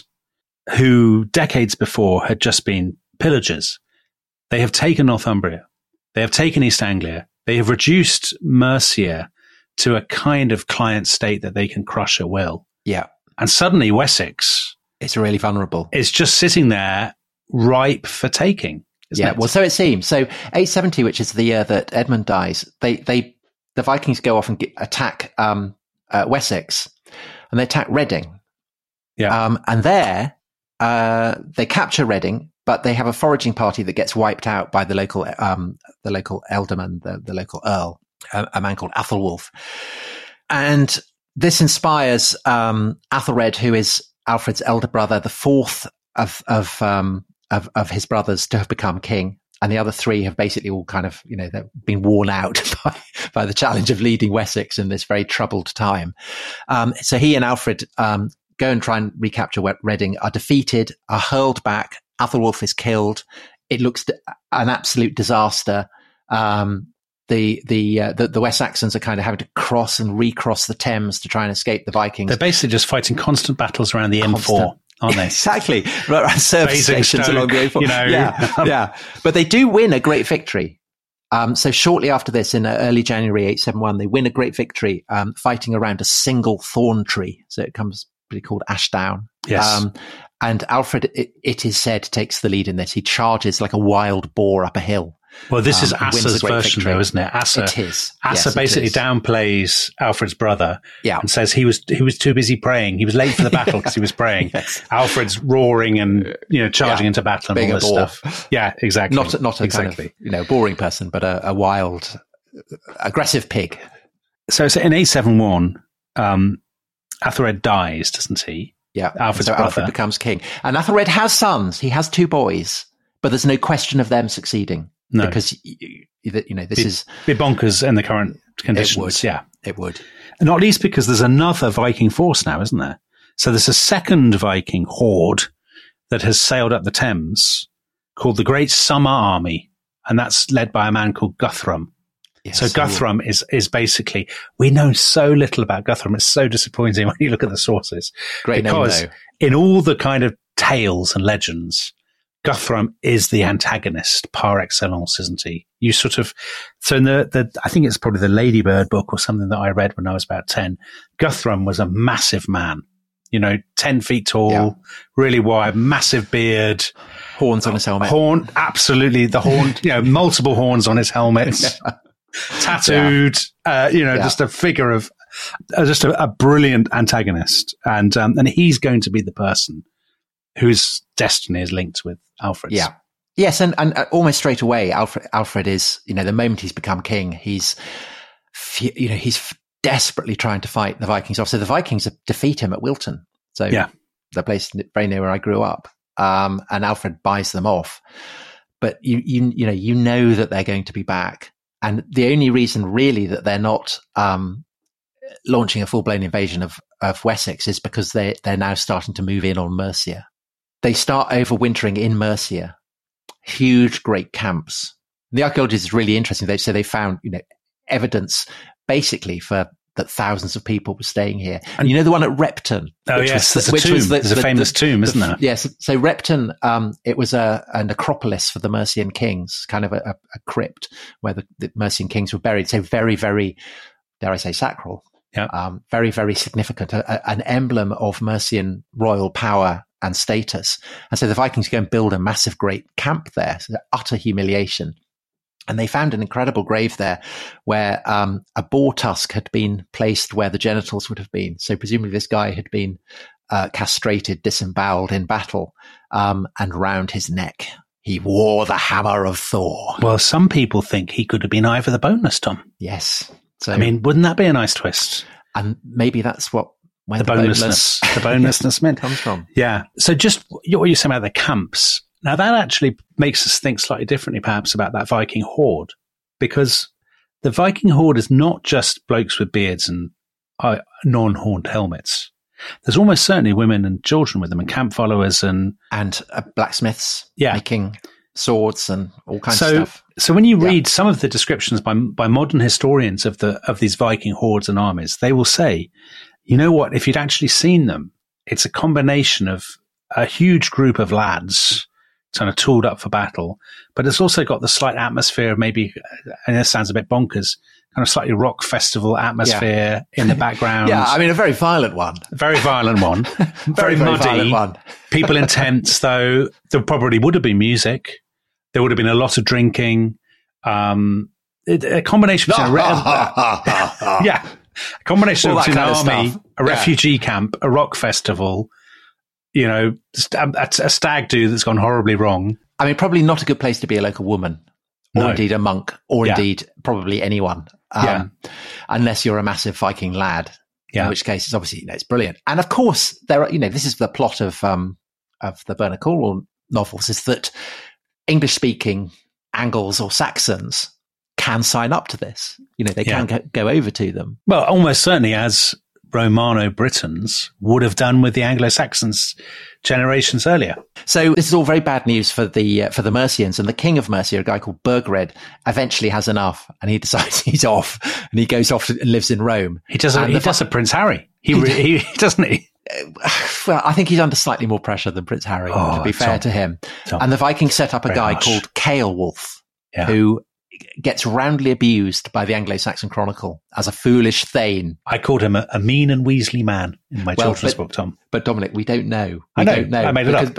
who decades before had just been pillagers, they have taken Northumbria, they have taken East Anglia, they have reduced Mercia to a kind of client state that they can crush at will. Yeah. And suddenly Wessex it's really vulnerable. It's just sitting there ripe for taking. Yeah, it? well, so it seems. So eight seventy, which is the year that Edmund dies, they, they, the Vikings go off and get, attack um, uh, Wessex, and they attack Reading. Yeah. Um, and there, uh, they capture Reading, but they have a foraging party that gets wiped out by the local, um, the local ealdorman, the, the local earl. A, a man called Athelwulf. And this inspires um, Athelred, who is Alfred's elder brother, the fourth of of, um, of of his brothers to have become king. And the other three have basically all kind of, you know, they've been worn out by, by the challenge of leading Wessex in this very troubled time. Um, so he and Alfred um, go and try and recapture Reading, are defeated, are hurled back. Athelwulf is killed. It looks an absolute disaster. Um, The the, uh, the the West Saxons are kind of having to cross and recross the Thames to try and escape the Vikings. They're basically just fighting constant battles around the M four, aren't they? Exactly, right, service stations along the M four. You know, yeah, yeah. But they do win a great victory. Um, so shortly after this, in uh, early January eight seventy-one, they win a great victory, um, fighting around a single thorn tree. So it comes pretty called Ashdown. Yes. Um, and Alfred, it, it is said, takes the lead in this. He charges like a wild boar up a hill. Well, this is um, Assa's version, victory. though, isn't it? Assa, it is. Assa yes, basically it is. downplays Alfred's brother yeah. and says he was he was too busy praying. He was late for the battle because he was praying. Yes. Alfred's roaring and you know charging yeah. into battle and Being all this stuff. Yeah, exactly. Not not a exactly. kind of you know boring person, but a, a wild, aggressive pig. So, so in eight seventy-one, um, Athelred dies, doesn't he? Yeah, Alfred's so brother Alfred becomes king, and Athelred has sons. He has two boys, but there's no question of them succeeding. No, because you know this be, is be bonkers in the current conditions. It would. Yeah, it would. And not least because there's another Viking force now, isn't there? So there's a second Viking horde that has sailed up the Thames called the Great Summer Army, and that's led by a man called Guthrum. Yes, so Guthrum is is basically, we know so little about Guthrum. It's so disappointing when you look at the sources. Great because name, in all the kind of tales and legends, Guthrum is the antagonist par excellence, isn't he? You sort of, so in the, the, I think it's probably the Ladybird book or something that I read when I was about ten. Guthrum was a massive man, you know, ten feet tall, yeah. really wide, massive beard. Horns on his helmet. Horn, absolutely. The horn, you know, multiple horns on his helmet. tattooed, yeah. uh, you know, yeah. just a figure of, uh, just a, a brilliant antagonist. And, um, and he's going to be the person whose destiny is linked with Alfred's. Yeah. Yes. And, and almost straight away, Alfred, Alfred is, you know, the moment he's become king, he's, you know, he's desperately trying to fight the Vikings off. So the Vikings defeat him at Wilton. So yeah. the place very near where I grew up. Um, and Alfred buys them off. But you, you, you know, you know that they're going to be back. And the only reason really that they're not, um, launching a full blown invasion of, of Wessex is because they, they're now starting to move in on Mercia. They start overwintering in Mercia, huge, great camps. And the archaeology is really interesting. They say they found, you know, evidence basically for that thousands of people were staying here. And you know the one at Repton? Oh, which yes, was, there's a which tomb. Was the, there's a the, famous the, tomb, the, isn't there? Yes. So Repton, um, it was a, a necropolis for the Mercian kings, kind of a, a crypt where the, the Mercian kings were buried. So very, very, dare I say, sacral. Yeah. Um, very, very significant, a, a, an emblem of Mercian royal power and status. And so the Vikings go and build a massive, great camp there. So utter humiliation. And they found an incredible grave there where um, a boar tusk had been placed where the genitals would have been. So presumably this guy had been uh, castrated, disemboweled in battle, um, and round his neck he wore the hammer of Thor. Well, some people think he could have been Ivor the Boneless, Tom. Yes. So I mean, wouldn't that be a nice twist? And maybe that's what when the, the bonelessness, boneless the bonelessness meant comes from. Yeah. So just what you're saying about the camps. Now, that actually makes us think slightly differently, perhaps, about that Viking horde, because the Viking horde is not just blokes with beards and uh, non-horned helmets. There's almost certainly women and children with them, and camp followers and and uh, blacksmiths yeah. making swords and all kinds so, of stuff. So when you read yeah. some of the descriptions by by modern historians of the of these Viking hordes and armies, they will say, you know what? If you'd actually seen them, it's a combination of a huge group of lads kind of tooled up for battle, but it's also got the slight atmosphere of maybe, and this sounds a bit bonkers, kind of slightly rock festival atmosphere yeah. in the background. Yeah, I mean, a very violent one. Very violent one. very, very, very muddy. Violent one. People in tents, though. There probably would have been music. There would have been a lot of drinking. Um, it, a combination between a re- yeah, a combination All between an army, a yeah. refugee camp, a rock festival. You know, a, a stag do that's gone horribly wrong. I mean, probably not a good place to be a local woman, or no. indeed a monk, or yeah. indeed probably anyone, um, yeah. unless you're a massive Viking lad. Yeah. In which case, it's obviously you know, it's brilliant. And of course, there are you know this is the plot of um, of the Bernard Cornwell novels is that English speaking Angles or Saxons can sign up to this. You know, they yeah. can go, go over to them. Well, almost certainly as Romano-Britons would have done with the Anglo-Saxons generations earlier. So this is all very bad news for the uh, for the Mercians, and the king of Mercia, a guy called Burgred, eventually has enough, and he decides he's off, and he goes off and lives in Rome. He does. A, he does a Prince Harry. He, he, he doesn't he. Well, I think he's under slightly more pressure than Prince Harry, oh, to be fair Tom, to him. Tom, and the Vikings set up a guy harsh. called Ceolwulf, yeah. who gets roundly abused by the Anglo-Saxon Chronicle as a foolish thane. I called him a, a mean and weaselly man in my well, children's but, book, Tom. But Dominic, we don't know. We I know. Don't know I made it because, up.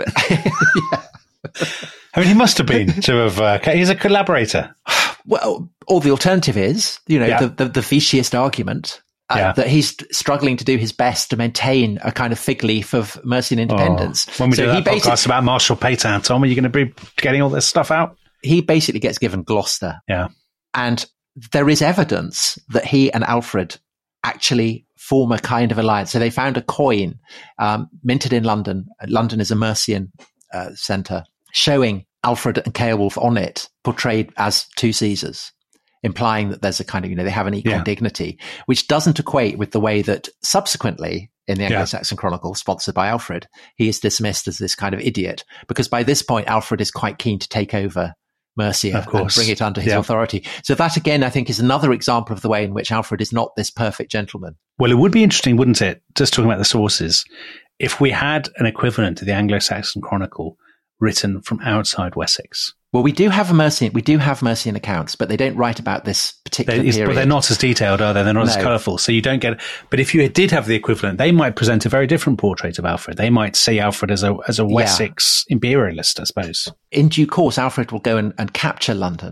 But, yeah. I mean, he must have been to have. Uh, he's a collaborator. Well, or the alternative is, you know, yeah. the, the, the Viciest argument. Uh, yeah. That he's struggling to do his best to maintain a kind of fig leaf of Mercian independence. Oh, when we so do he that podcast about Marshal Pétain, Tom, are you going to be getting all this stuff out? He basically gets given Gloucester. Yeah. And there is evidence that he and Alfred actually form a kind of alliance. So they found a coin um, minted in London. London is a Mercian uh, centre, showing Alfred and Ceolwulf on it, portrayed as two Caesars, implying that there's a kind of, you know, they have an equal yeah. dignity, which doesn't equate with the way that subsequently in the Yeah. Anglo-Saxon Chronicle, sponsored by Alfred, he is dismissed as this kind of idiot, because by this point, Alfred is quite keen to take over Mercia Of course. and bring it under his Yeah. authority. So that, again, I think is another example of the way in which Alfred is not this perfect gentleman. Well, it would be interesting, wouldn't it, just talking about the sources, if we had an equivalent to the Anglo-Saxon Chronicle written from outside Wessex. Well, we do have a Mercian, we do have Mercian accounts, but they don't write about this particular They're, period. but they're not as detailed, are they? They're not No. as colourful. So you don't get. But if you did have the equivalent, they might present a very different portrait of Alfred. They might see Alfred as a as a Yeah. Wessex imperialist, I suppose. In due course, Alfred will go and, and capture London.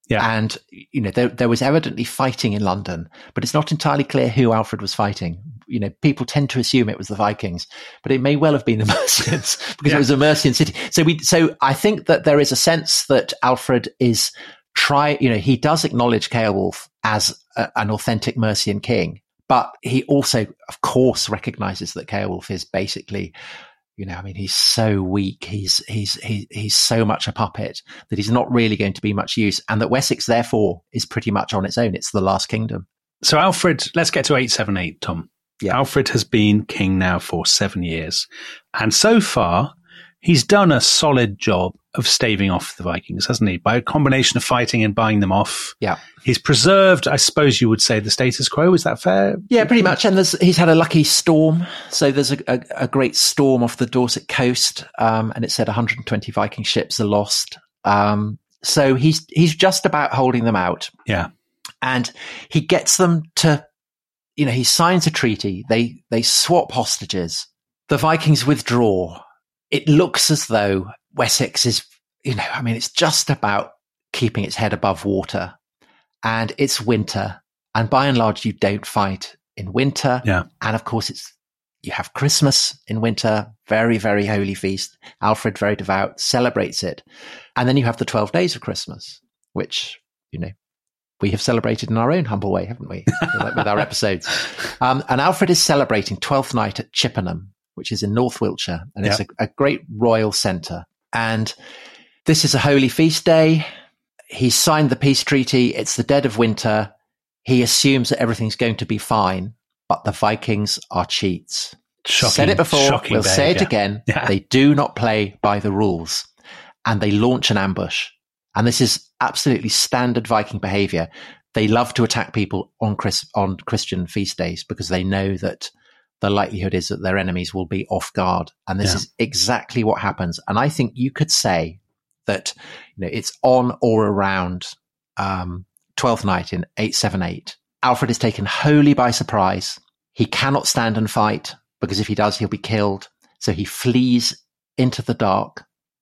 Yeah. And, you know, there, there was evidently fighting in London, but it's not entirely clear who Alfred was fighting. You know, people tend to assume it was the Vikings, but it may well have been the Mercians because yeah. it was a Mercian city. So we, so I think that there is a sense that Alfred is try, you know, he does acknowledge Ceolwulf as a, an authentic Mercian king, but he also, of course, recognizes that Ceolwulf is basically, you know, I mean, he's so weak. He's, he's, he, he's so much a puppet that he's not really going to be much use. And that Wessex, therefore, is pretty much on its own. It's the last kingdom. So Alfred, let's get to eight seven eight, Tom. Yeah. Alfred has been king now for seven years. And so far, he's done a solid job of staving off the Vikings, hasn't he? By a combination of fighting and buying them off. Yeah. He's preserved, I suppose you would say, the status quo. Is that fair? Yeah, pretty much. And there's, he's had a lucky storm. So there's a, a, a great storm off the Dorset coast. Um, and it said one hundred twenty Viking ships are lost. Um, so he's, he's just about holding them out. Yeah. And he gets them to, you know, he signs a treaty. They, they swap hostages. The Vikings withdraw. It looks as though Wessex is, you know, I mean, it's just about keeping its head above water, and it's winter. And by and large, you don't fight in winter. Yeah. And of course, it's, you have Christmas in winter, very, very holy feast. Alfred, very devout, celebrates it. And then you have the twelve days of Christmas, which, you know, we have celebrated in our own humble way, haven't we? With our episodes. Um, and Alfred is celebrating Twelfth Night at Chippenham, which is in North Wiltshire. And it's yep. a, a great royal centre. And this is a holy feast day. He signed the peace treaty. It's the dead of winter. He assumes that everything's going to be fine, but the Vikings are cheats. Shocking, Said it before. We'll behavior. say it again. Yeah. They do not play by the rules, and they launch an ambush. And this is absolutely standard Viking behavior. They love to attack people on Chris, on Christian feast days because they know that the likelihood is that their enemies will be off guard. And this yeah. is exactly what happens. And I think you could say that, you know, it's on or around um, Twelfth Night in eight seven eight. Alfred is taken wholly by surprise. He cannot stand and fight because if he does, he'll be killed. So he flees into the dark,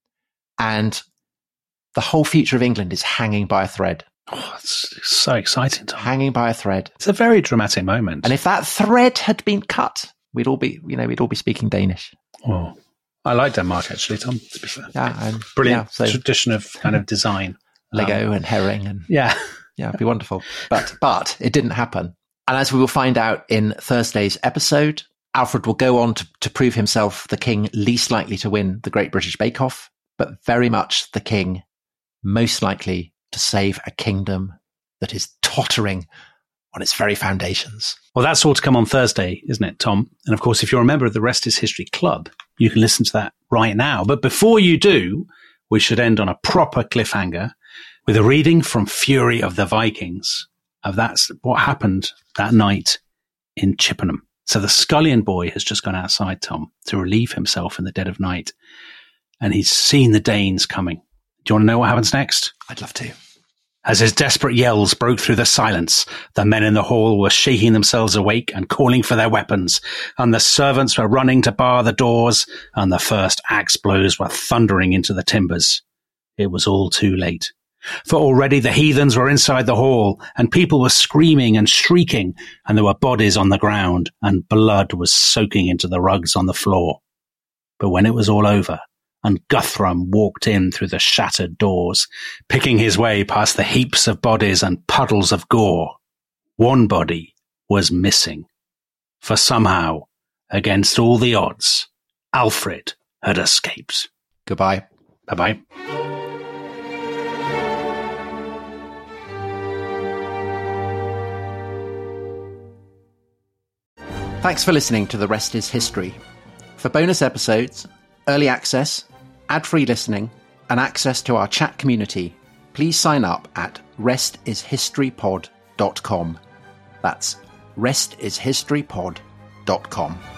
and the whole future of England is hanging by a thread. Oh, it's so exciting, Tom. Hanging by a thread. It's a very dramatic moment. And if that thread had been cut, we'd all be, you know, we'd all be speaking Danish. Oh, I like Denmark, actually, Tom, to be fair. Yeah. And, Brilliant yeah, so, tradition of kind of design. Lego um, and herring. And yeah. Yeah, it'd be wonderful. But, but it didn't happen. And as we will find out in Thursday's episode, Alfred will go on to, to prove himself the king least likely to win the Great British Bake Off, but very much the king most likely to save a kingdom that is tottering on its very foundations. Well, that's all to come on Thursday, isn't it, Tom? And of course, if you're a member of the Rest is History Club, you can listen to that right now. But before you do, we should end on a proper cliffhanger with a reading from Fury of the Vikings of that's what happened that night in Chippenham. So the scullion boy has just gone outside, Tom, to relieve himself in the dead of night. And he's seen the Danes coming. Do you want to know what happens next? I'd love to. As his desperate yells broke through the silence, the men in the hall were shaking themselves awake and calling for their weapons, and the servants were running to bar the doors, and the first axe blows were thundering into the timbers. It was all too late. For already the heathens were inside the hall, and people were screaming and shrieking, and there were bodies on the ground, and blood was soaking into the rugs on the floor. But when it was all over, and Guthrum walked in through the shattered doors, picking his way past the heaps of bodies and puddles of gore, one body was missing. For somehow, against all the odds, Alfred had escaped. Goodbye. Bye-bye. Thanks for listening to The Rest is History. For bonus episodes, early access, ad-free listening, and access to our chat community, please sign up at rest is history pod dot com. That's rest is history pod dot com.